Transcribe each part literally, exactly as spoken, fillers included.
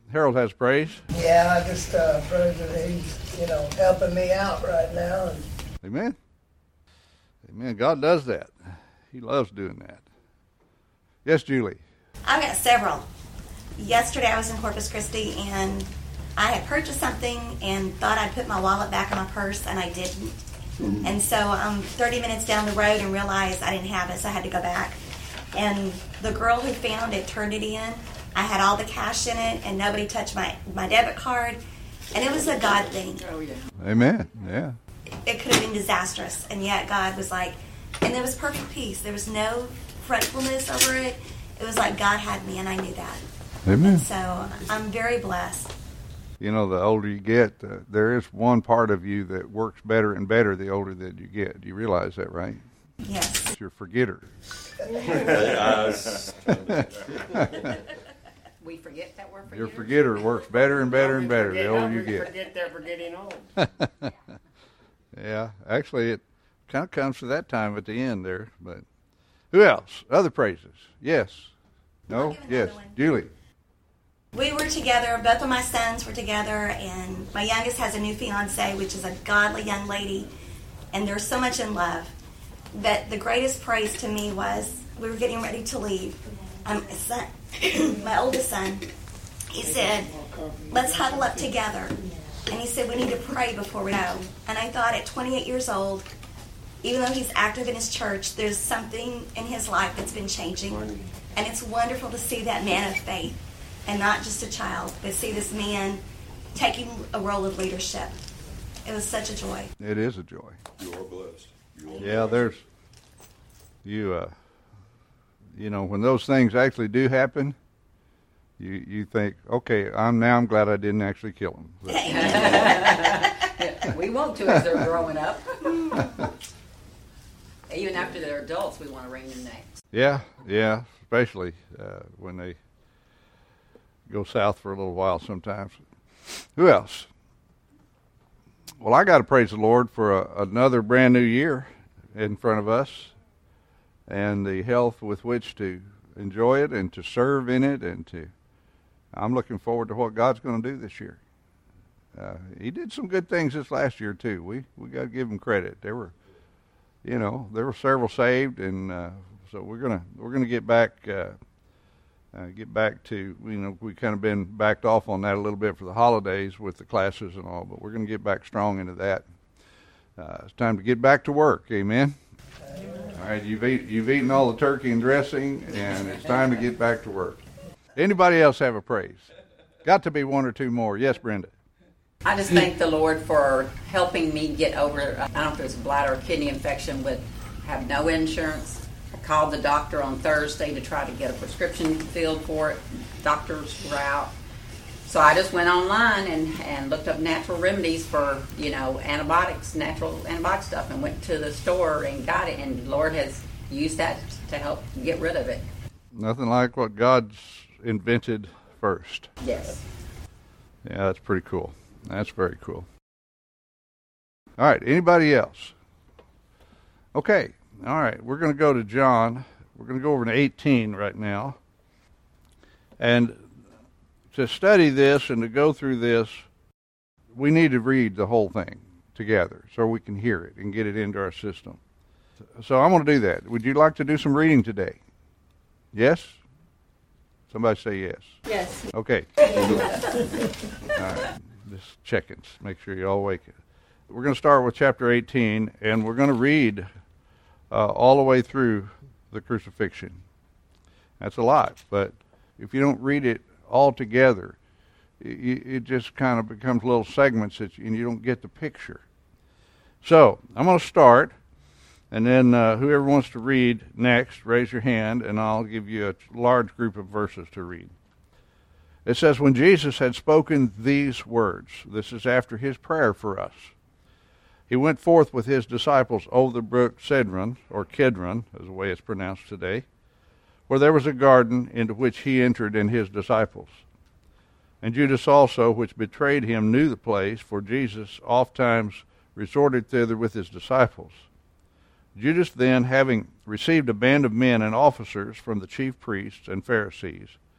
Harold has praise. Yeah, I just uh, praise that he's, you know, helping me out right now. And Amen. Amen. God does that. He loves doing that. Yes, Julie. I've got several. Yesterday I was in Corpus Christi and I had purchased something and thought I'd put my wallet back in my purse, and I didn't. Mm-hmm. And so I'm thirty minutes down the road and realized I didn't have it, so I had to go back. And the girl who found it turned it in. I had all the cash in it, and nobody touched my, my debit card. And it was a God thing. Oh, yeah. Amen. Yeah. It could have been disastrous, and yet God was like, and there was perfect peace. There was no fretfulness over it. It was like God had me, and I knew that. Amen. And so I'm very blessed. You know, the older you get, uh, there is one part of you that works better and better the older that you get. Do you realize that, right? Yes. It's your forgetter. We forget that we're forgetters. Your forgetter works better and better and better the older you get. Forget that forgetting all. Yeah, actually, it kind of comes to that time at the end there. But who else? Other praises? Yes. No? Yes. Julie. We were together, both of my sons were together, and my youngest has a new fiance, which is a godly young lady, and they're so much in love. But the greatest praise to me was we were getting ready to leave. Um, my, son, my oldest son, he said, let's huddle up together. And he said, we need to pray before we go. And I thought at twenty-eight years old, even though he's active in his church, there's something in his life that's been changing. And it's wonderful to see that man of faith. And not just a child, but see this man taking a role of leadership. It was such a joy. It is a joy. You are blessed. You are Yeah, blessed. there's, you, uh, you know, when those things actually do happen, you you think, okay, I'm now I'm glad I didn't actually kill him. We want to as they're growing up. Even after they're adults, we want to wring their necks. Yeah, yeah, especially uh, when they go south for a little while sometimes. Who else? Well, I got to praise the Lord for a, another brand new year in front of us and the health with which to enjoy it and to serve in it. And to, I'm looking forward to what God's going to do this year. Uh, he did some good things this last year too. We we got to give him credit. There were, you know, there were several saved, and uh, so we're gonna we're gonna get back. Uh, Uh, get back to, you know, we kind of been backed off on that a little bit for the holidays with the classes and all, but we're going to get back strong into that. Uh, it's time to get back to work. Amen? Amen. All right, you've, eat, you've eaten all the turkey and dressing, and it's time to get back to work. Anybody else have a praise? Got to be one or two more. Yes, Brenda? I just thank the Lord for helping me get over, I don't know if it was a bladder or kidney infection, but have no insurance. Called the doctor on Thursday to try to get a prescription filled for it. Doctors were out. So I just went online and, and looked up natural remedies for, you know, antibiotics, natural antibiotic stuff, and went to the store and got it. And the Lord has used that to help get rid of it. Nothing like what God's invented first. Yes. Yeah, that's pretty cool. That's very cool. All right, anybody else? Okay. All right, we're going to go to John. We're going to go over to eighteen right now. And to study this and to go through this, we need to read the whole thing together so we can hear it and get it into our system. So I'm going to do that. Would you like to do some reading today? Yes? Somebody say yes. Yes. Okay. All right, just checking. Make sure you're all awake. We're going to start with chapter eighteen, and we're going to read Uh, all the way through the crucifixion. That's a lot, but if you don't read it all together, it, it just kind of becomes little segments that you, and you don't get the picture. So I'm going to start, and then uh, whoever wants to read next, raise your hand, and I'll give you a large group of verses to read. It says, when Jesus had spoken these words, this is after his prayer for us, he went forth with his disciples over the brook Cedron, or Kedron, as the way it's pronounced today, where there was a garden into which he entered and his disciples. And Judas also, which betrayed him, knew the place, for Jesus ofttimes resorted thither with his disciples. Judas then, having received a band of men and officers from the chief priests and Pharisees,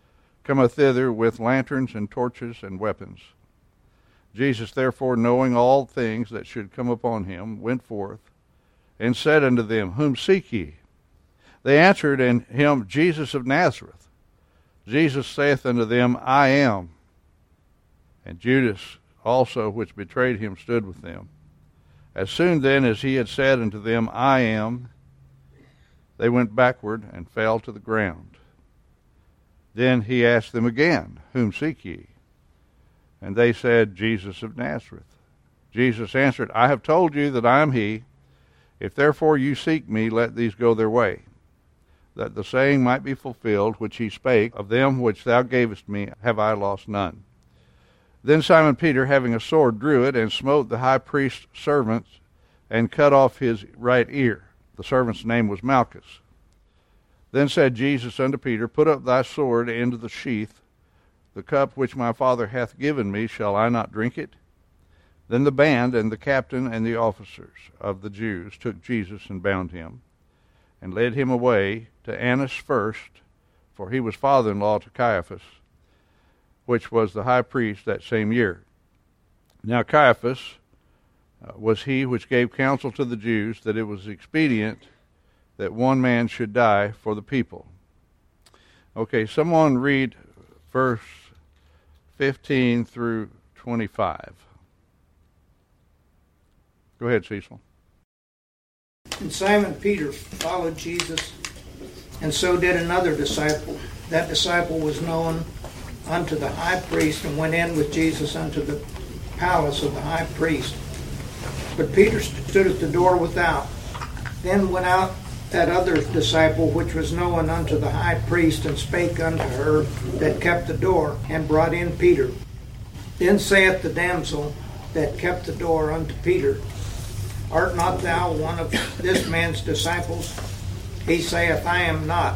cometh thither with lanterns and torches and weapons. Jesus therefore, knowing all things that should come upon him, went forth, and said unto them, Whom seek ye? They answered and him, Jesus of Nazareth. Jesus saith unto them, I am. And Judas also, which betrayed him, stood with them. As soon then as he had said unto them, I am, they went backward and fell to the ground. Then he asked them again, Whom seek ye? And they said, Jesus of Nazareth. Jesus answered, I have told you that I am he. If therefore you seek me, let these go their way, that the saying might be fulfilled, which he spake, Of them which thou gavest me have I lost none. Then Simon Peter, having a sword, drew it, and smote the high priest's servant, and cut off his right ear. The servant's name was Malchus. Then said Jesus unto Peter, Put up thy sword into the sheath. The cup which my Father hath given me, shall I not drink it? Then the band and the captain and the officers of the Jews took Jesus and bound him, and led him away to Annas first, for he was father-in-law to Caiaphas, which was the high priest that same year. Now Caiaphas uh, was he which gave counsel to the Jews that it was expedient that one man should die for the people. Okay, someone read verse fifteen through twenty-five. Go ahead, Cecil. And Simon Peter followed Jesus, and so did another disciple. That disciple was known unto the high priest, and went in with Jesus unto the palace of the high priest. But Peter stood at the door without. Then went out that other disciple which was known unto the high priest, and spake unto her that kept the door, and brought in Peter. Then saith the damsel that kept the door unto Peter, Art not thou one of this man's disciples? He saith, I am not.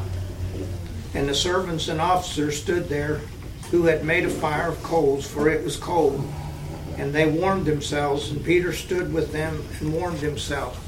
And the servants and officers stood there, who had made a fire of coals, for it was cold. And they warmed themselves, and Peter stood with them and warmed himself.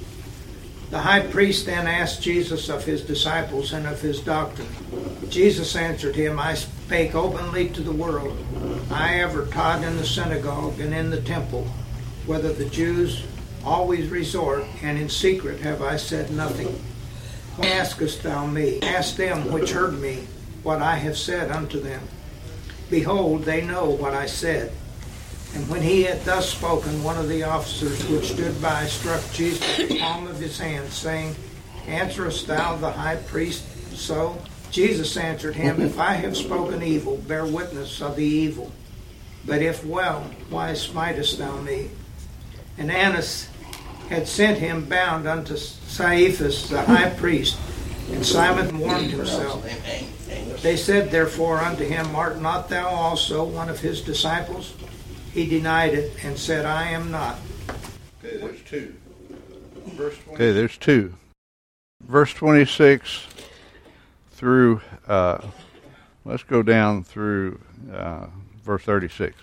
The high priest then asked Jesus of his disciples and of his doctrine. Jesus answered him, I spake openly to the world. I ever taught in the synagogue and in the temple, whether the Jews always resort, and in secret have I said nothing. Why askest thou me? Ask them which heard me what I have said unto them. Behold, they know what I said. And when he had thus spoken, one of the officers which stood by struck Jesus with the palm of his hand, saying, Answerest thou the high priest so? Jesus answered him, If I have spoken evil, bear witness of the evil. But if well, why smitest thou me? And Annas had sent him bound unto Caiaphas the high priest, and Simon warmed himself. They said therefore unto him, Art not thou also one of his disciples? He denied it, and said, I am not. Okay, there's two. Verse twenty. Okay, there's two. Verse twenty-six through, uh, let's go down through uh, verse thirty-six.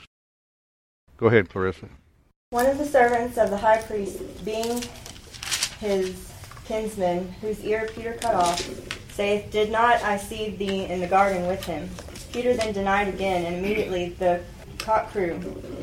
Go ahead, Clarissa. One of the servants of the high priest, being his kinsman, whose ear Peter cut off, saith, Did not I see thee in the garden with him? Peter then denied again, and immediately the cock crew.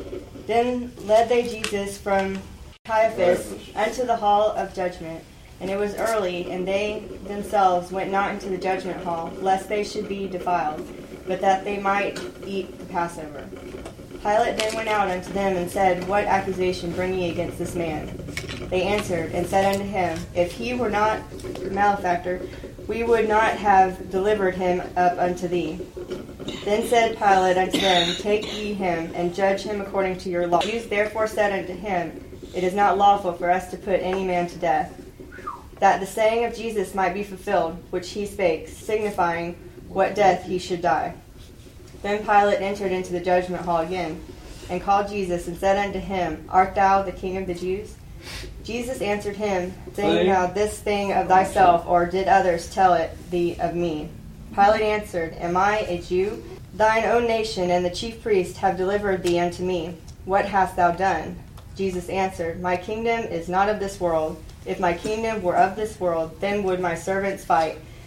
Then led they Jesus from Caiaphas unto the hall of judgment. And it was early, and they themselves went not into the judgment hall, lest they should be defiled, but that they might eat the Passover. Pilate then went out unto them and said, What accusation bring ye against this man? They answered and said unto him, If he were not a malefactor, we would not have delivered him up unto thee. Then said Pilate unto them, Take ye him, and judge him according to your law. The Jews therefore said unto him, It is not lawful for us to put any man to death, that the saying of Jesus might be fulfilled, which he spake, signifying what death he should die. Then Pilate entered into the judgment hall again, and called Jesus, and said unto him, Art thou the King of the Jews? Jesus answered him, Saying thou this thing of thyself, or did others tell it thee of me? Pilate answered, Am I a Jew? Thine own nation and the chief priest have delivered thee unto me. What hast thou done? Jesus answered, My kingdom is not of this world. If my kingdom were of this world, then would my servants fight,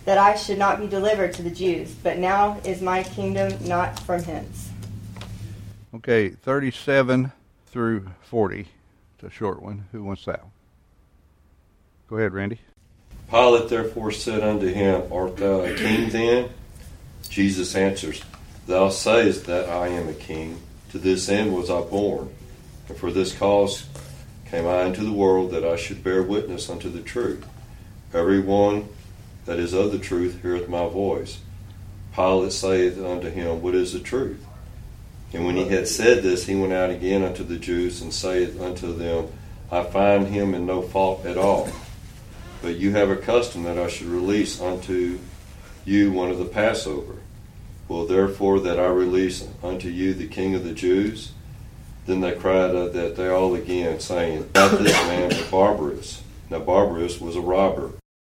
that I should not be delivered to the Jews, but now is my kingdom not from hence. Okay, thirty-seven through forty. It's a short one. Who wants that one? Go ahead, Randy. Pilate therefore said unto him, Art thou a king then? Jesus answers, Thou sayest that I am a king. To this end was I born, and for this cause came I into the world, that I should bear witness unto the truth. Every one that is of the truth heareth my voice. Pilate saith unto him, What is the truth? And when he had said this, he went out again unto the Jews, and saith unto them, I find him in no fault at all. But you have a custom that I should release unto you one of the Passover. Will therefore that I release unto you the King of the Jews? Then they cried uh, that they all again, saying, Not this man, but Barabbas. Now Barabbas was a robber.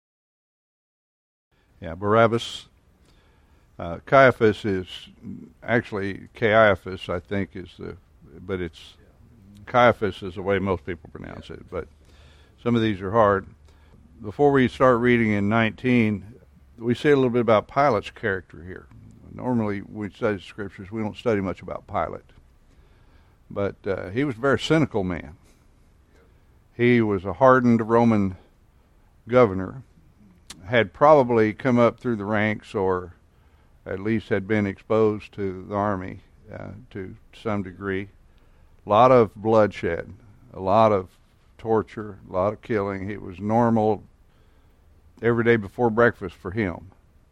Yeah, Barabbas. Uh, Caiaphas is actually Caiaphas, I think, is the, but it's Caiaphas is the way most people pronounce it. But some of these are hard. Before we start reading in nineteen, we see a little bit about Pilate's character here. Normally, we study scriptures, we don't study much about Pilate. But uh, he was a very cynical man. He was a hardened Roman governor, had probably come up through the ranks, or at least had been exposed to the army uh, to some degree. A lot of bloodshed, a lot of torture, a lot of killing. It was normal every day before breakfast for him.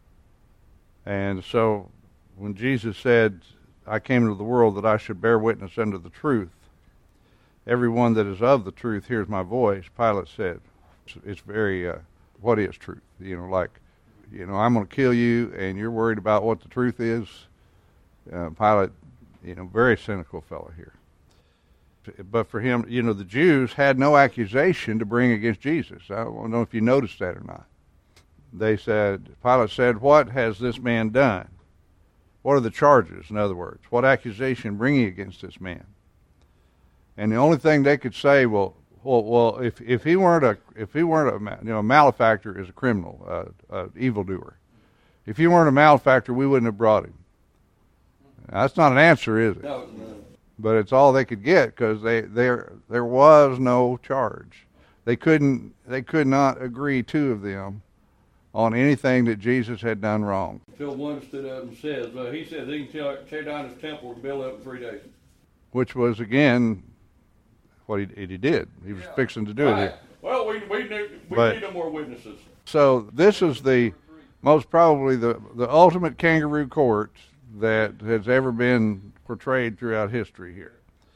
And so when Jesus said, I came into the world that I should bear witness unto the truth, everyone that is of the truth hears my voice, Pilate said, it's, it's very, uh, what is truth? You know, like, you know, I'm going to kill you and you're worried about what the truth is. Uh, Pilate, you know, very cynical fellow here. But for him, you know, the Jews had no accusation to bring against Jesus. I don't know if you noticed that or not. They said, Pilate said, what has this man done? What are the charges, in other words? What accusation bringing against this man? And the only thing they could say, well, well, well if if he weren't a if he weren't a you know a malefactor is a criminal, uh, uh, evildoer. If he weren't a malefactor, we wouldn't have brought him. Now, that's not an answer, is it? No, no. But it's all they could get because they there there was no charge. They couldn't they could not agree, two of them, on anything that Jesus had done wrong. Until one stood up and says, uh, he said he can tear, tear down his temple and build it up in three days. Which was, again, what he, he did. He was yeah. fixing to do right. it. Well, we, we, need, we but, need no more witnesses. So this is the most probably the, the ultimate kangaroo court that has ever been portrayed throughout history here.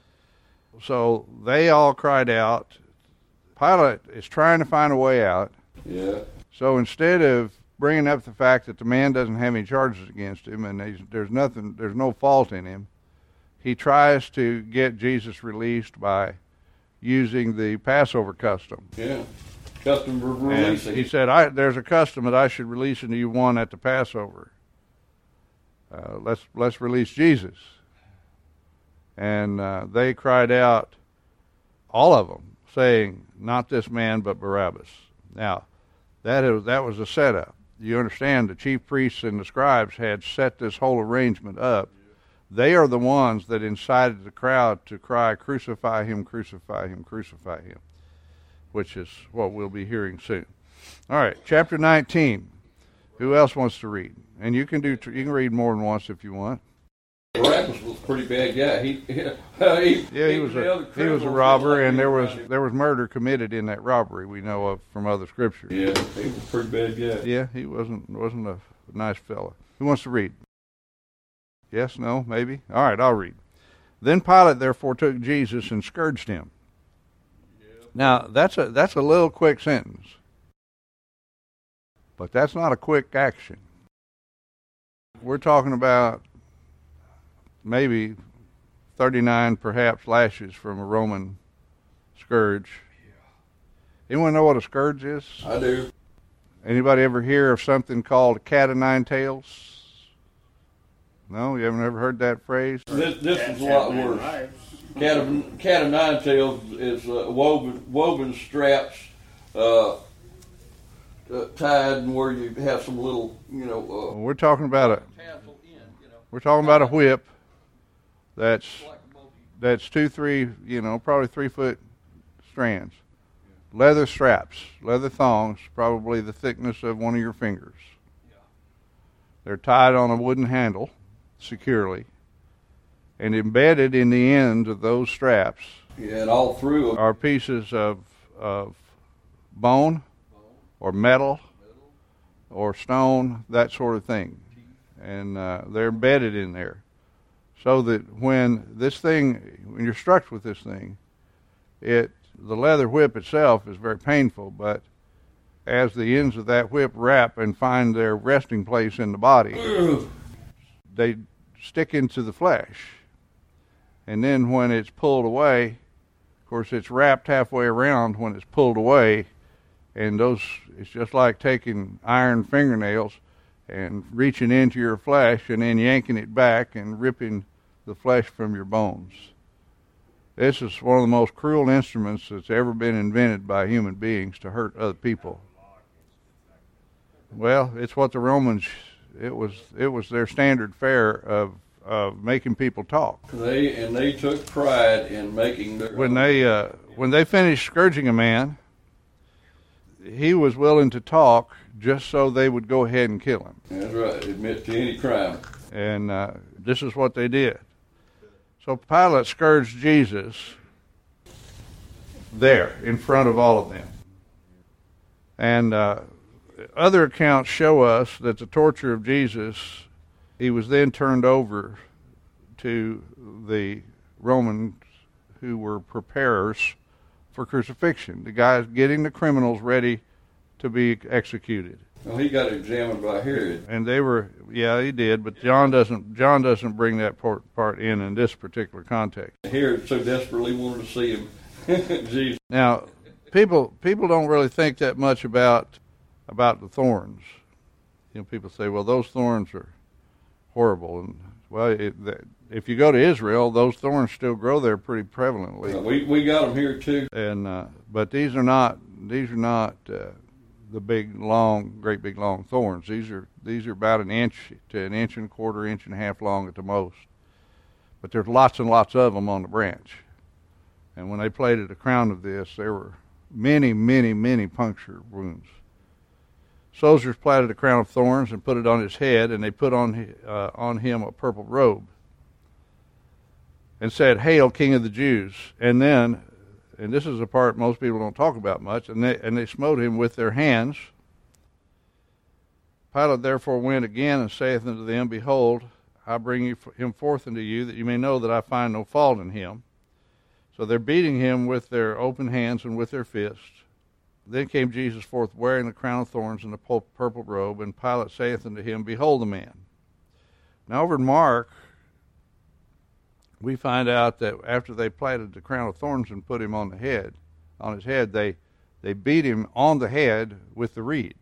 So they all cried out. Pilate is trying to find a way out. Yeah. So instead of bringing up the fact that the man doesn't have any charges against him and he's, there's nothing, there's no fault in him, he tries to get Jesus released by using the Passover custom. Yeah, custom of releasing. And he said, I, there's a custom that I should release unto you one at the Passover. Uh, let's let's release Jesus. And uh, they cried out, all of them, saying, not this man, but Barabbas. Now, That is that was a setup. You understand, the chief priests and the scribes had set this whole arrangement up. They are the ones that incited the crowd to cry, crucify him, crucify him, crucify him, which is what we'll be hearing soon. All right, chapter nineteen. Who else wants to read? And you can do you can read more than once if you want. Barabbas was a pretty bad guy. He, uh, he yeah, he was a he was a robber, and there was there was murder committed in that robbery. We know of from other scriptures. Yeah, he was a pretty bad guy. Yeah, he wasn't wasn't a nice fella. Who wants to read? Yes, no, maybe. All right, I'll read. Then Pilate therefore took Jesus and scourged him. Yeah. Now that's a that's a little quick sentence, but that's not a quick action. We're talking about maybe thirty-nine, perhaps, lashes from a Roman scourge. Anyone know what a scourge is? I do. Anybody ever hear of something called a cat of nine tails? No? You haven't ever heard that phrase? This, this is a lot worse. Cat of, cat of nine tails is uh, woven, woven straps uh, uh, tied and where you have some little, you know. Uh, We're talking about a tassel in, you know. we're talking about a whip that's Like a multi- that's two, three, you know, probably three foot strands, leather straps, leather thongs, probably the thickness of one of your fingers. Yeah. They're tied on a wooden handle securely, and embedded in the end of those straps Yeah, and all through them. are pieces of of bone or metal or stone, that sort of thing, and uh, they're embedded in there, so that when this thing, when you're struck with this thing, it the leather whip itself is very painful, but as the ends of that whip wrap and find their resting place in the body, they stick into the flesh. And then when it's pulled away, of course it's wrapped halfway around when it's pulled away, and those, it's just like taking iron fingernails and reaching into your flesh and then yanking it back and ripping the flesh from your bones. This is one of the most cruel instruments that's ever been invented by human beings to hurt other people. Well, it's what the Romans, it was it was their standard fare of of making people talk. They and they took pride in making their. When they uh, when they finished scourging a man, he was willing to talk just so they would go ahead and kill him. That's right. Admit to any crime. And uh, this is what they did. So Pilate scourged Jesus there in front of all of them. And uh, other accounts show us that the torture of Jesus, he was then turned over to the Romans who were preparers for crucifixion, the guys getting the criminals ready to be executed. Well, he got examined by Herod. And they were, yeah, he did, but John doesn't. John doesn't bring that part, part in in this particular context. Herod so desperately wanted to see him. Jesus. Now, people people don't really think that much about about the thorns. You know, people say, well, those thorns are horrible, and well, it, that, if you go to Israel, those thorns still grow there pretty prevalently. Uh, we we got them here too. And uh, but these are not these are not uh, the big long, great big long thorns. These are these are about an inch to an inch and a quarter, inch and a half long at the most. But there's lots and lots of them on the branch. And when they plated a crown of this, there were many, many, many puncture wounds. Soldiers plaited a crown of thorns and put it on his head, and they put on uh, on him a purple robe, and said, "Hail, King of the Jews!" And then, and this is a part most people don't talk about much, and they and they smote him with their hands. Pilate therefore went again and saith unto them, Behold, I bring you him forth unto you, that you may know that I find no fault in him. So they're beating him with their open hands and with their fists. Then came Jesus forth wearing the crown of thorns and the purple robe, and Pilate saith unto him, Behold the man. Now over in Mark, we find out that after they plaited the crown of thorns and put him on the head, on his head, they, they beat him on the head with the reed.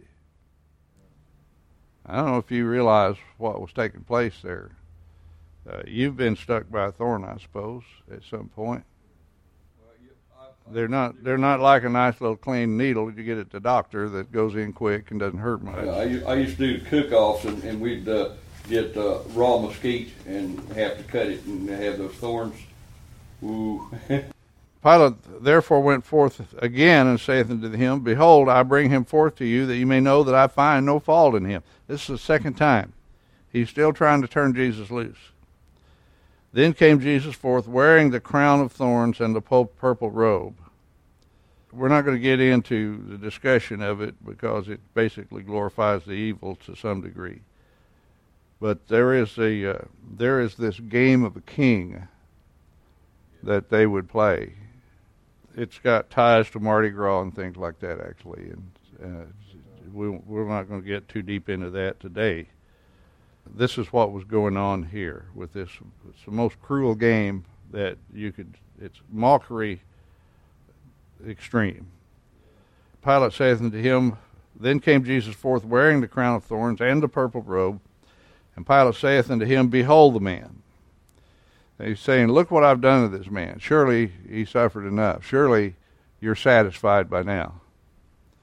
I don't know if you realize what was taking place there. Uh, you've been stuck by a thorn, I suppose, at some point. They're not. They're not like a nice little clean needle you get at the doctor that goes in quick and doesn't hurt much. Yeah, I, I used to do cook-offs, and, and we'd uh, get uh, raw mesquite and have to cut it and have those thorns. Ooh. Pilate therefore went forth again and saith unto him, Behold, I bring him forth to you, that you may know that I find no fault in him. This is the second time. He's still trying to turn Jesus loose. Then came Jesus forth wearing the crown of thorns and the purple robe. We're not going to get into the discussion of it because it basically glorifies the evil to some degree. But there is a uh, there is this game of a king that they would play. It's got ties to Mardi Gras and things like that, actually, and uh, we, we're not going to get too deep into that today. This is what was going on here with this. It's the most cruel game that you could, it's mockery extreme. Pilate saith unto him, Then came Jesus forth wearing the crown of thorns and the purple robe, and Pilate saith unto him, Behold the man. And he's saying, Look what I've done to this man. Surely he suffered enough. Surely you're satisfied by now.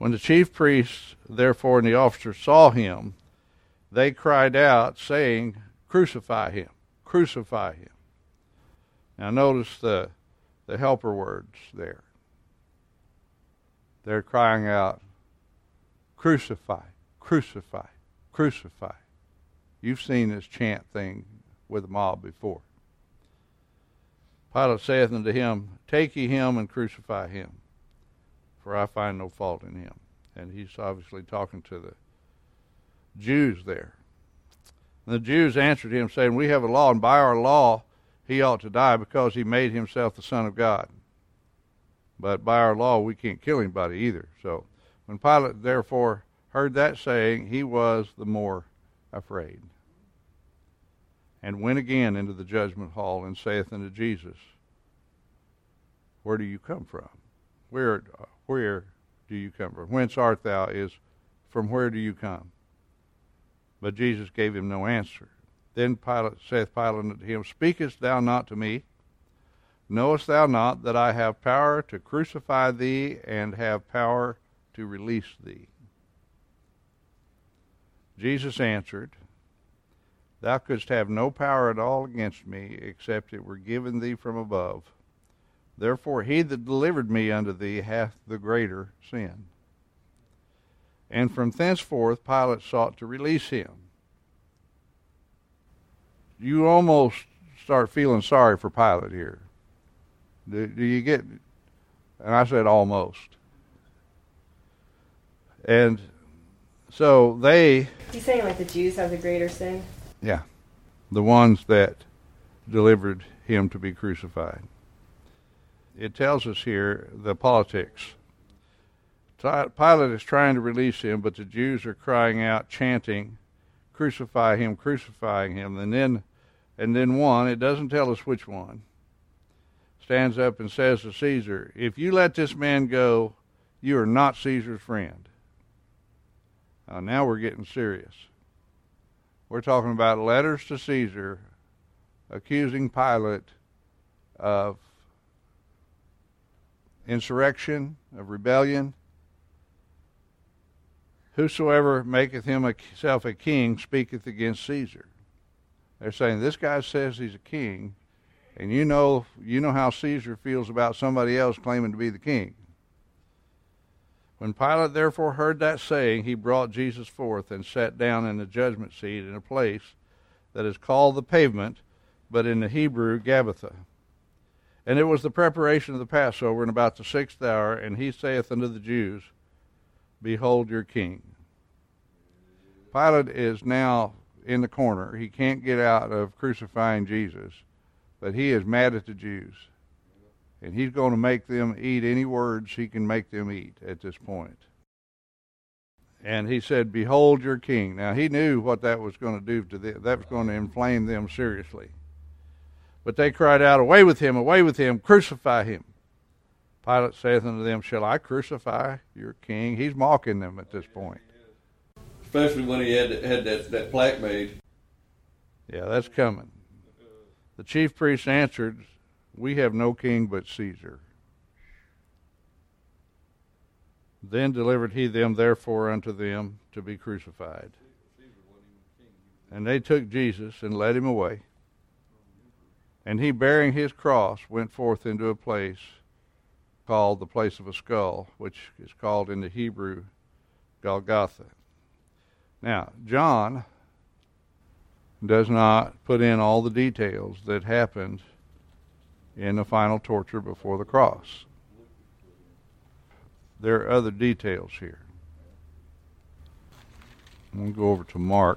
When the chief priests, therefore, and the officers saw him, they cried out, saying, Crucify him, crucify him. Now notice the, the helper words there. They're crying out, Crucify, crucify, crucify. You've seen this chant thing with a mob before. Pilate saith unto him, Take ye him and crucify him, for I find no fault in him. And he's obviously talking to the Jews there. And the Jews answered him, saying, We have a law, and by our law he ought to die, because he made himself the Son of God. But by our law we can't kill anybody either. So when Pilate therefore heard that saying, he was the more afraid, and went again into the judgment hall, and saith unto Jesus, Where do you come from? Where where do you come from? Whence art thou? Is from where do you come? But Jesus gave him no answer. Then Pilate saith Pilate unto him, Speakest thou not to me? Knowest thou not that I have power to crucify thee, and have power to release thee? Jesus answered, Thou couldst have no power at all against me, except it were given thee from above. Therefore he that delivered me unto thee hath the greater sin. And from thenceforth Pilate sought to release him. You almost start feeling sorry for Pilate here. Do, do you get, and I said almost. And so they... He's saying like the Jews have the greater sin? Yeah, the ones that delivered him to be crucified. It tells us here the politics. Pilate is trying to release him, but the Jews are crying out, chanting, Crucify him, crucifying him. And then, and then one, it doesn't tell us which one, stands up and says to Caesar, If you let this man go, you are not Caesar's friend. Uh, now we're getting serious. We're talking about letters to Caesar accusing Pilate of insurrection, of rebellion. Whosoever maketh himself a king speaketh against Caesar. They're saying this guy says he's a king, and you know you know how Caesar feels about somebody else claiming to be the king. When Pilate therefore heard that saying, he brought Jesus forth and sat down in the judgment seat in a place that is called the Pavement, but in the Hebrew Gabbatha. And it was the preparation of the Passover in about the sixth hour, and he saith unto the Jews, Behold your king. Pilate is now in the corner. He can't get out of crucifying Jesus, but he is mad at the Jews. And he's going to make them eat any words he can make them eat at this point. And he said, Behold your king. Now he knew what that was going to do to them. That was going to inflame them seriously. But they cried out, Away with him, away with him, crucify him. Pilate saith unto them, Shall I crucify your king? He's mocking them at this point. Especially when he had had that, that plaque made. Yeah, that's coming. The chief priests answered, We have no king but Caesar. Then delivered he them therefore unto them to be crucified. And they took Jesus and led him away. And he, bearing his cross, went forth into a place called the place of a skull, which is called in the Hebrew Golgotha. Now, John does not put in all the details that happened in the final torture before the cross. There are other details here. I'm going to go over to Mark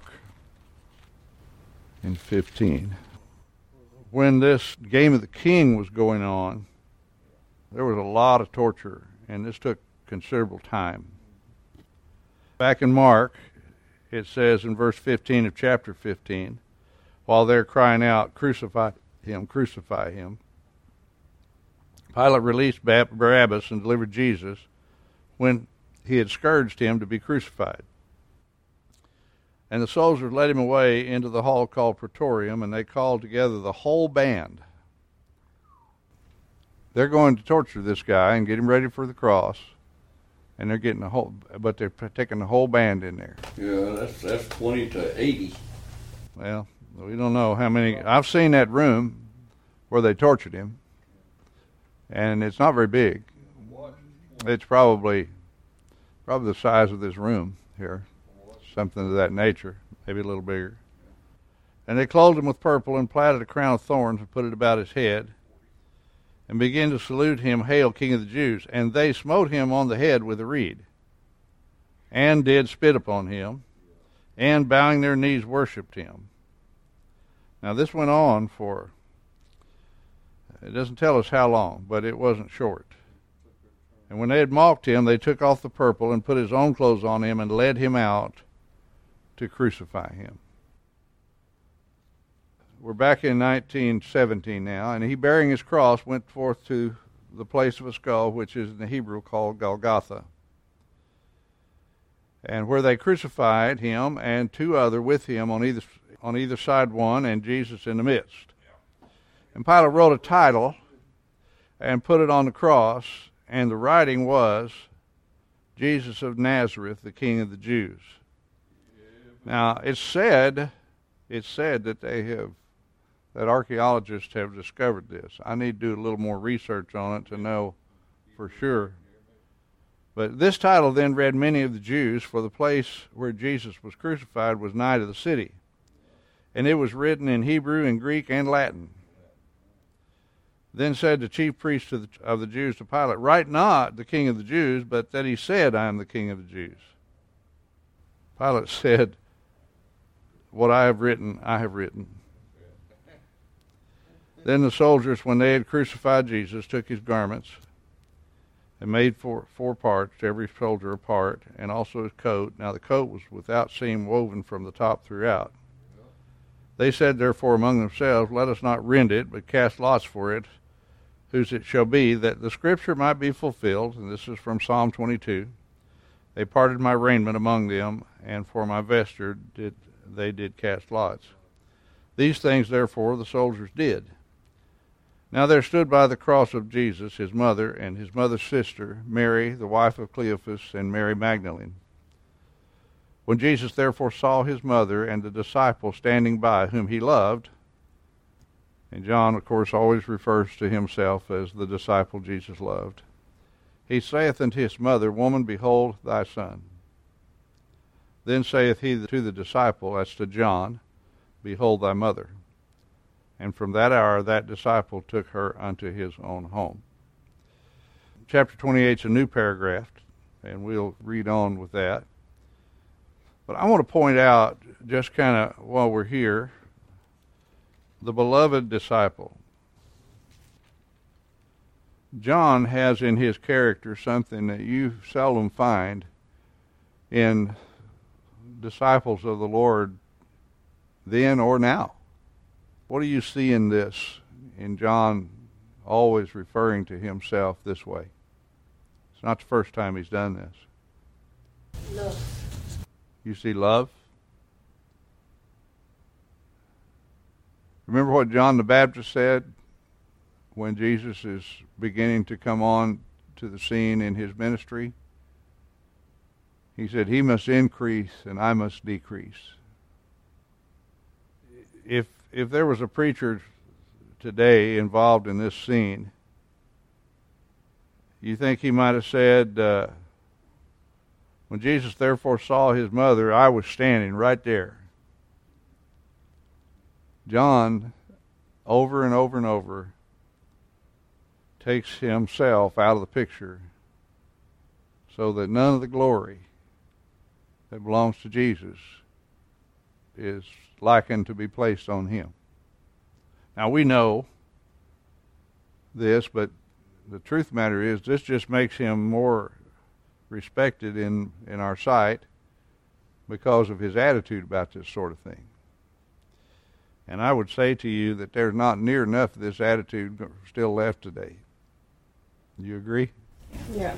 in fifteen. When this game of the king was going on, there was a lot of torture, and this took considerable time. Back in Mark, it says in verse fifteen of chapter fifteen, while they're crying out, Crucify him, crucify him, Pilate released Barabbas and delivered Jesus when he had scourged him to be crucified. And the soldiers led him away into the hall called Praetorium, and they called together the whole band. They're going to torture this guy and get him ready for the cross. And they're getting a whole, but they're taking the whole band in there. Yeah, that's that's twenty to eighty. Well, we don't know how many. I've seen that room where they tortured him, and it's not very big. It's probably probably the size of this room here, something of that nature, maybe a little bigger. And they clothed him with purple and platted a crown of thorns and put it about his head, and began to salute him, Hail, King of the Jews. And they smote him on the head with a reed, and did spit upon him, and bowing their knees worshipped him. Now this went on for, it doesn't tell us how long, but it wasn't short. And when they had mocked him, they took off the purple and put his own clothes on him and led him out to crucify him. We're back in nineteen seventeen now, and he, bearing his cross, went forth to the place of a skull, which is in the Hebrew called Golgotha, and where they crucified him and two other with him on either on either side one, and Jesus in the midst. And Pilate wrote a title and put it on the cross, and the writing was, Jesus of Nazareth, the King of the Jews. Now, it's said, it's said that they have, that archaeologists have discovered this. I need to do a little more research on it to know for sure. But this title then read, Many of the Jews, for the place where Jesus was crucified was nigh to the city. And it was written in Hebrew and Greek and Latin. Then said the chief priest of the, of the Jews to Pilate, Write not the King of the Jews, but that he said, I am the King of the Jews. Pilate said, What I have written, I have written. Then the soldiers, when they had crucified Jesus, took his garments and made four, four parts, every soldier a part, and also his coat. Now the coat was without seam, woven from the top throughout. They said therefore among themselves, Let us not rend it, but cast lots for it, whose it shall be, that the scripture might be fulfilled. And this is from Psalm twenty-two. They parted my raiment among them, and for my vesture did they did cast lots. These things therefore the soldiers did. Now there stood by the cross of Jesus his mother and his mother's sister, Mary, the wife of Cleophas, and Mary Magdalene. When Jesus therefore saw his mother and the disciple standing by, whom he loved, and John, of course, always refers to himself as the disciple Jesus loved, he saith unto his mother, Woman, behold thy son. Then saith he to the disciple, that's to John, Behold thy mother. And from that hour that disciple took her unto his own home. Chapter twenty-eight is a new paragraph, and we'll read on with that. But I want to point out, just kind of while we're here, the beloved disciple. John has in his character something that you seldom find in disciples of the Lord then or now. What do you see in this, in John always referring to himself this way? It's not the first time he's done this. Love. You see love? Remember what John the Baptist said when Jesus is beginning to come on to the scene in his ministry? He said, He must increase and I must decrease. If if there was a preacher today involved in this scene, you think he might have said, uh, when Jesus therefore saw his mother, I was standing right there. John, over and over and over, takes himself out of the picture so that none of the glory that belongs to Jesus is likened to be placed on him. Now we know this, but the truth of the matter is this just makes him more respected in, in our sight because of his attitude about this sort of thing. And I would say to you that there's not near enough of this attitude still left today. Do you agree? Yeah.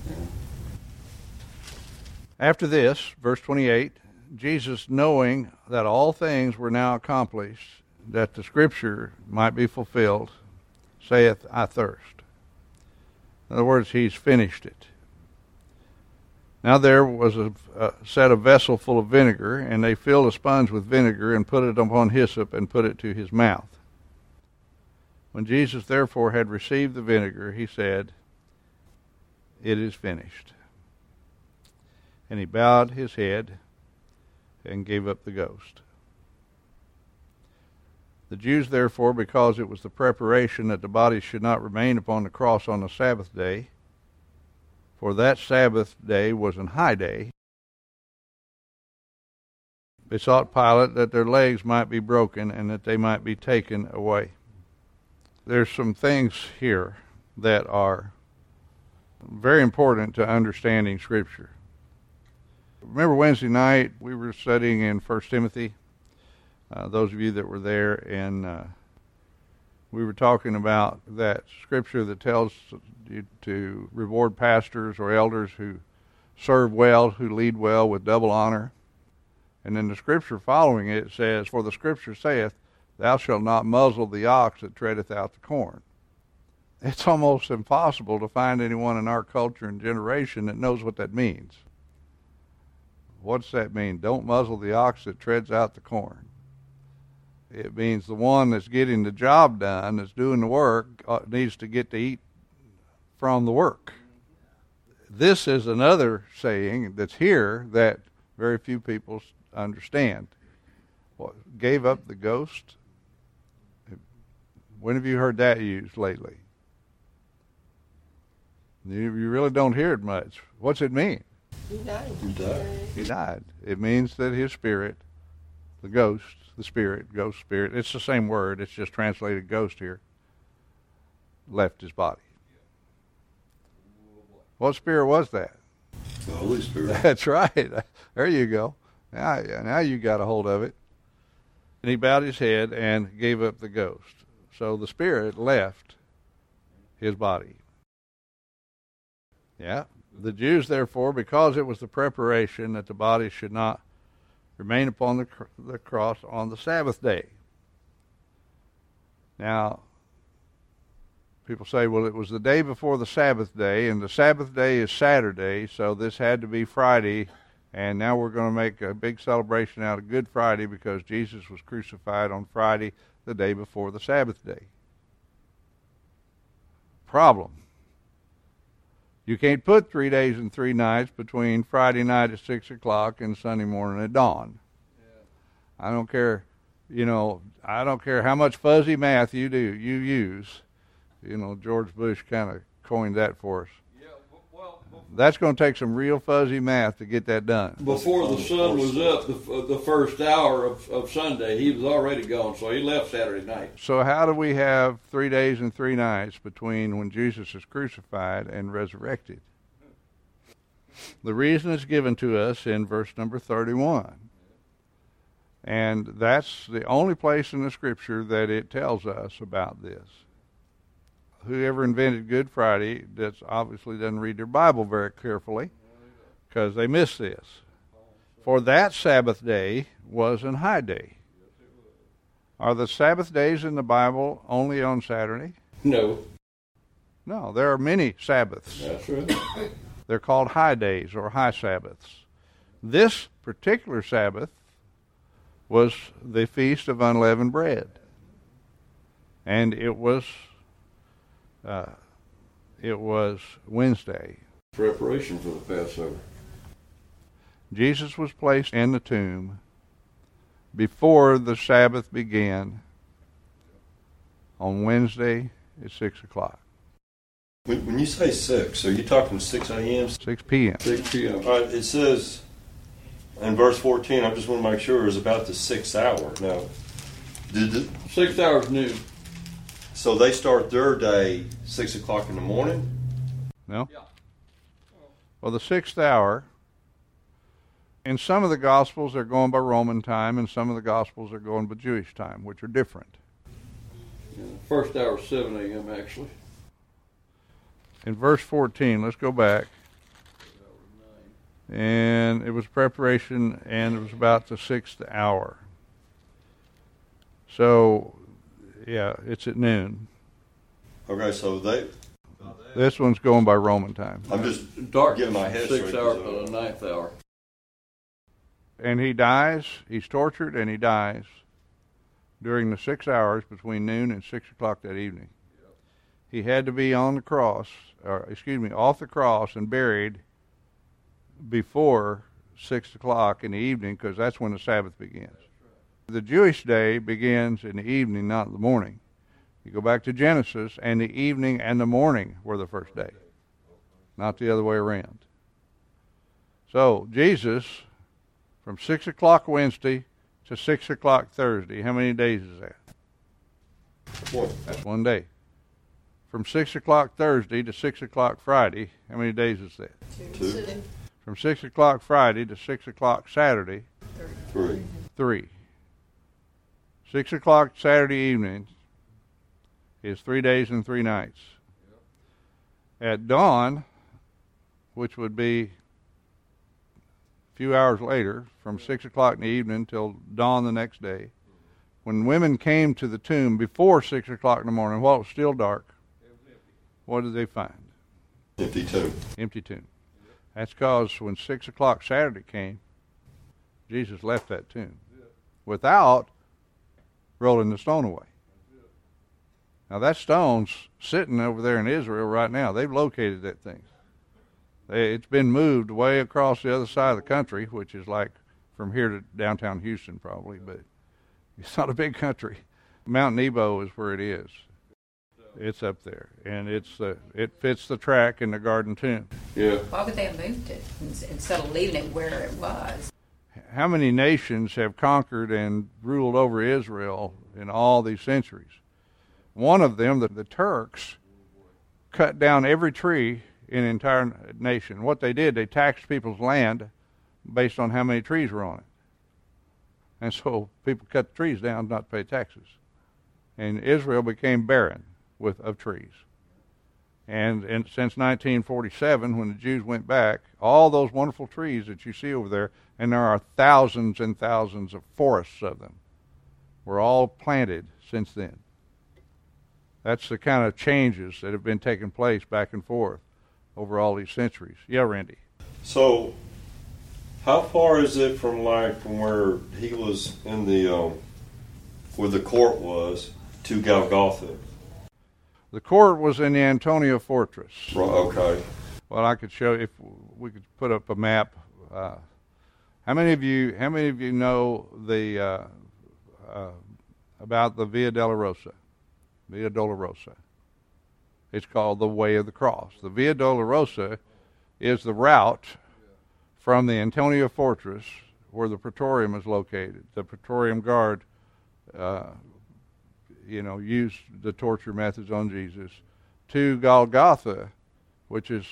After this, verse twenty-eight, Jesus, knowing that all things were now accomplished, that the scripture might be fulfilled, saith, I thirst. In other words, he's finished it. Now there was a, a set a vessel full of vinegar, and they filled a sponge with vinegar and put it upon hyssop and put it to his mouth. When Jesus therefore had received the vinegar, he said, "It is finished." And he bowed his head and gave up the ghost. The Jews therefore, because it was the preparation that the body should not remain upon the cross on the Sabbath day, for that Sabbath day was an high day, besought Pilate that their legs might be broken and that they might be taken away. There's some things here that are very important to understanding Scripture. Remember Wednesday night we were studying in First Timothy, uh, those of you that were there, and uh, we were talking about that Scripture that tells you to reward pastors or elders who serve well, who lead well with double honor. And then the Scripture following it says, "For the Scripture saith, Thou shalt not muzzle the ox that treadeth out the corn." It's almost impossible to find anyone in our culture and generation that knows what that means. What's that mean? Don't muzzle the ox that treads out the corn. It means the one that's getting the job done, that's doing the work, uh, needs to get to eat from the work. This is another saying that's here that very few people understand. What, gave up the ghost? When have you heard that used lately? You, you really don't hear it much. What's it mean? He died. He died. He died. It means that his spirit, the ghost, the spirit, ghost, spirit, it's the same word, it's just translated ghost here, left his body. What spirit was that? The Holy Spirit. That's right. There you go. Now, now you got a hold of it. And he bowed his head and gave up the ghost. So the spirit left his body. Yeah. The Jews, therefore, because it was the preparation that the body should not remain upon the, the cross on the Sabbath day. Now, people say, well, it was the day before the Sabbath day, and the Sabbath day is Saturday, so this had to be Friday, and now we're going to make a big celebration out of Good Friday because Jesus was crucified on Friday, the day before the Sabbath day. Problem. You can't put three days and three nights between Friday night at six o'clock and Sunday morning at dawn. Yeah. I don't care, you know, I don't care how much fuzzy math you do, you use. You know, George Bush kind of coined that for us. Yeah, well, that's going to take some real fuzzy math to get that done. Before the sun was up, the, the first hour of, of Sunday, he was already gone, so he left Saturday night. So how do we have three days and three nights between when Jesus is crucified and resurrected? The reason is given to us in verse number thirty-one. And that's the only place in the Scripture that it tells us about this. Whoever invented Good Friday that's obviously doesn't read their Bible very carefully because they miss this. For that Sabbath day was an high day. Are the Sabbath days in the Bible only on Saturday? No. No, there are many Sabbaths. That's right. They're called high days or high Sabbaths. This particular Sabbath was the Feast of Unleavened Bread. And it was uh, it was Wednesday. Preparation for the Passover. Jesus was placed in the tomb before the Sabbath began on Wednesday at six o'clock. When, when you say six, are you talking six a.m.? six p.m. six p.m. All right, it says in verse fourteen, I just want to make sure it was about the sixth hour. Now, did it, Six hours noon. so they start their day six o'clock in the morning? No? Yeah. Well, the sixth hour, in some of the Gospels they're going by Roman time, and some of the Gospels are going by Jewish time, which are different. Yeah, first hour is seven a.m. actually. In verse fourteen, let's go back. And it was preparation, and it was about the sixth hour. So, yeah, it's at noon. Okay, so they This one's going by Roman time. I'm just Dark getting my head six straight. hours to the ninth hour. And he dies, he's tortured, and he dies during the six hours between noon and six o'clock that evening. He had to be on the cross, or excuse me, off the cross and buried before six o'clock in the evening, because that's when the Sabbath begins. The Jewish day begins in the evening, not in the morning. You go back to Genesis, and the evening and the morning were the first day, not the other way around. So Jesus, from six o'clock Wednesday to six o'clock Thursday, how many days is that? One. That's one day. From six o'clock Thursday to six o'clock Friday, how many days is that? Two. From six o'clock Friday to six o'clock Saturday, Three. three. Six o'clock Saturday evening is three days and three nights. At dawn, which would be a few hours later, from six o'clock in the evening till dawn the next day, when women came to the tomb before six o'clock in the morning, while it was still dark, what did they find? Empty tomb. Empty tomb. That's because when six o'clock Saturday came, Jesus left that tomb without rolling the stone away. Now that stone's sitting over there in Israel right now. They've located that thing. They, it's been moved way across the other side of the country, which is like from here to downtown Houston probably, but it's not a big country. Mount Nebo is where it is. It's up there, and it's uh, it fits the track in the Garden Tomb. Yeah. Why would they have moved it instead of leaving it where it was? How many nations have conquered and ruled over Israel in all these centuries? One of them, the, the Turks, cut down every tree in the entire nation. What they did, they taxed people's land based on how many trees were on it. And so people cut the trees down not to pay taxes. And Israel became barren with of trees. And, and since nineteen forty-seven, when the Jews went back, all those wonderful trees that you see over there, and there are thousands and thousands of forests of them, were all planted since then. That's the kind of changes that have been taking place back and forth over all these centuries. Yeah, Randy. So, how far is it from like from where he was in the um, where the court was to Golgotha? The court was in the Antonia Fortress. Right, okay. Well, I could show if we could put up a map. Uh, how many of you? How many of you know the uh, uh, about the Via Dolorosa? Via Dolorosa. It's called the Way of the Cross. The Via Dolorosa is the route from the Antonia Fortress, where the Praetorium is located. The Praetorium Guard, uh, you know, used the torture methods on Jesus, to Golgotha, which is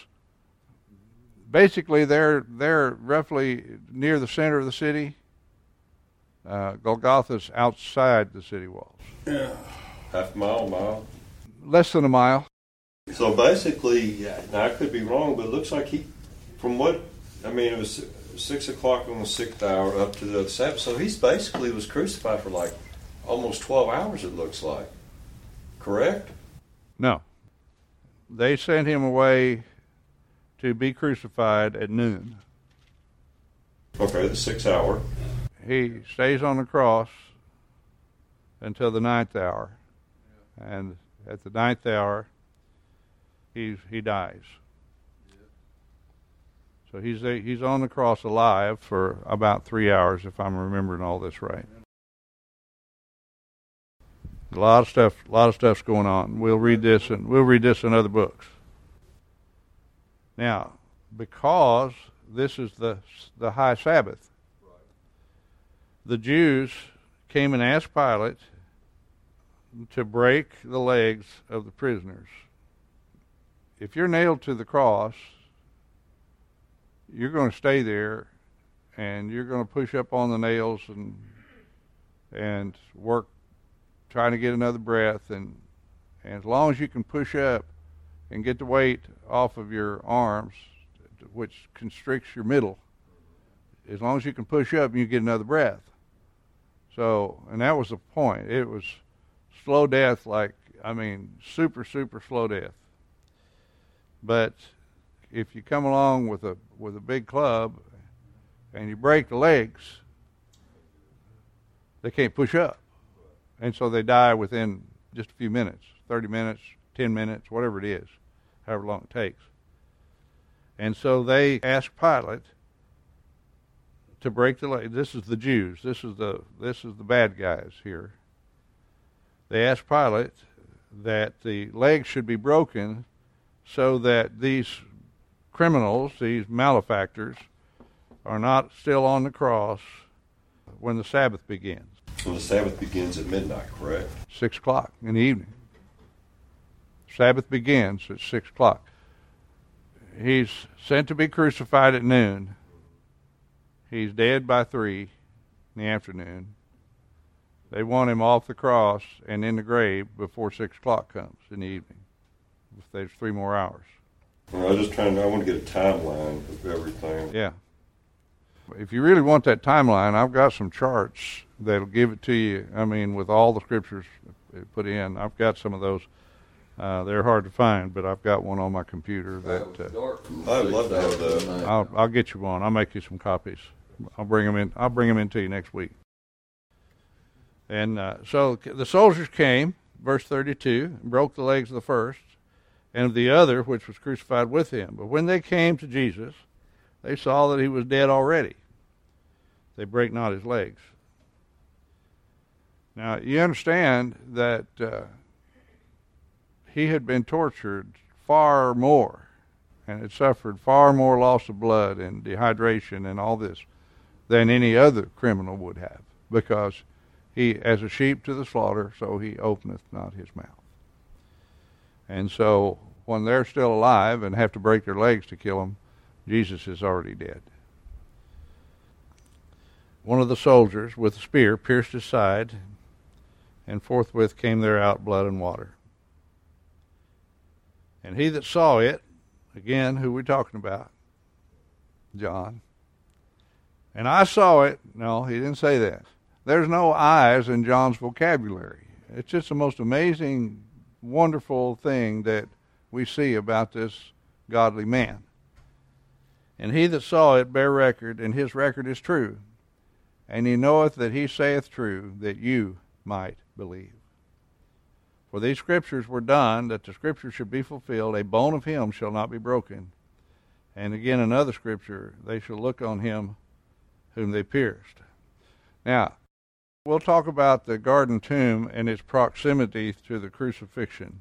basically they're they're roughly near the center of the city. Uh, Golgotha's outside the city walls. Yeah. Half a mile, mile. Less than a mile. So basically, now I could be wrong, but it looks like he, from what, I mean, it was six o'clock on the sixth hour up to the seventh. So he's basically was crucified for like almost twelve hours, it looks like. Correct? No. They sent him away to be crucified at noon. Okay, the sixth hour. He stays on the cross until the ninth hour. And at the ninth hour, he's, he dies. So he's he's on the cross alive for about three hours, if I'm remembering all this right. A lot of stuff, a lot of stuff's going on. We'll read this, and we'll read this in other books. Now, because this is the the high Sabbath, the Jews came and asked Pilate to break the legs of the prisoners. If you're nailed to the cross, you're going to stay there, and you're going to push up on the nails and and work trying to get another breath, and, and as long as you can push up and get the weight off of your arms, which constricts your middle, as long as you can push up and you get another breath. So, and that was the point. It was slow death, like, I mean, super, super slow death. But if you come along with a with a big club and you break the legs, they can't push up. And so they die within just a few minutes, thirty minutes, ten minutes, whatever it is, however long it takes. And so they asked Pilate to break the leg. This is the Jews. This is the this is the bad guys here. They asked Pilate that the legs should be broken so that these criminals, these malefactors, are not still on the cross when the Sabbath begins. So the Sabbath begins at midnight, correct? Six o'clock in the evening. Sabbath begins at six o'clock. He's sent to be crucified at noon. He's dead by three in the afternoon. They want him off the cross and in the grave before six o'clock comes in the evening. If there's three more hours. Well, I was just trying to, I want to get a timeline of everything. Yeah. If you really want that timeline, I've got some charts that'll give it to you. I mean, with all the scriptures put in, I've got some of those. Uh, they're hard to find, but I've got one on my computer that uh, I'd love to have that. I'll, I'll get you one. I'll make you some copies. I'll bring them in. I'll bring them in to you next week. And uh, so the soldiers came, verse thirty-two, and broke the legs of the first and of the other, which was crucified with him. But when they came to Jesus, they saw that he was dead already. They brake not his legs. Now, you understand that uh, he had been tortured far more and had suffered far more loss of blood and dehydration and all this than any other criminal would have, because he, as a sheep to the slaughter, so he openeth not his mouth. And so when they're still alive and have to break their legs to kill them, Jesus is already dead. One of the soldiers with a spear pierced his side, and forthwith came there out blood and water. And he that saw it, again, who we're talking about, John. And I saw it. No, he didn't say that. There's no I's in John's vocabulary. It's just the most amazing, wonderful thing that we see about this godly man. And he that saw it bare record, and his record is true. And he knoweth that he saith true, that you might believe. For these scriptures were done, that the scriptures should be fulfilled, a bone of him shall not be broken. And again, another scripture, they shall look on him whom they pierced. Now, we'll talk about the garden tomb and its proximity to the crucifixion.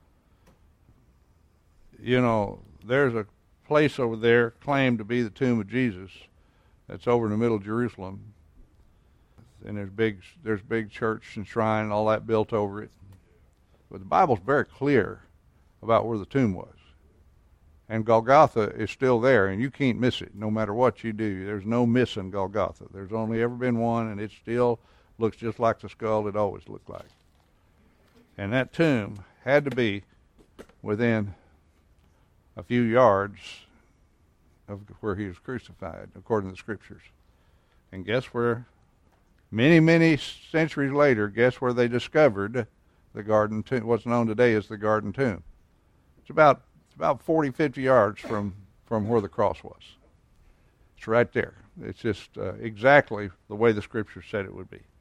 You know, there's a place over there claimed to be the tomb of Jesus that's over in the middle of Jerusalem. And there's big there's big church and shrine and all that built over it. But the Bible's very clear about where the tomb was. And Golgotha is still there, and you can't miss it no matter what you do. There's no missing Golgotha. There's only ever been one, and it still looks just like the skull it always looked like. And that tomb had to be within a few yards of where he was crucified, according to the scriptures. And guess where? Many, many centuries later, guess where they discovered the garden tomb, what's known today as the garden tomb. It's about it's about forty, fifty yards from, from where the cross was. It's right there. It's just uh, exactly the way the scripture said it would be.